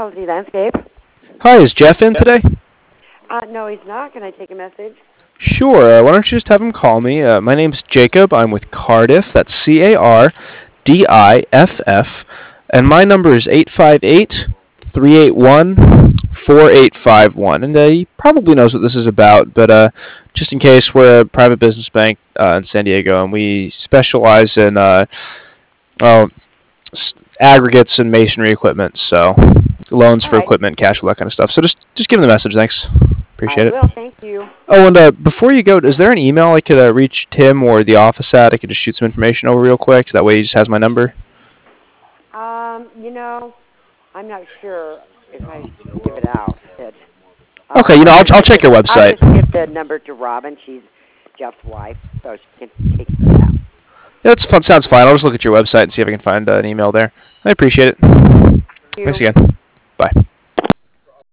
Quality Landscape. Hi, is Jeff in today? No, he's not. Can I take a message? Sure. Why don't you just have him call me? My name's Jacob. I'm with Cardiff. That's Cardiff. And my number is 858-381-4851. And he probably knows what this is about, but just in case, we're a private business bank in San Diego, and we specialize in aggregates and masonry equipment, so loans for equipment, cash flow, that kind of stuff. So just give him the message. Thanks. Appreciate it. I will. Thank you. Oh, and before you go, is there an email I could reach Tim or the office at? I could just shoot some information over real quick. That way he just has my number. I'm not sure if I should give it out. Okay, I'll check your website. I'll just give the number to Robin. She's Jeff's wife, so she can take it out. Yeah, that's fun. Sounds fine. I'll just look at your website and see if I can find an email there. I appreciate it. Thank you. Thanks again. Bye.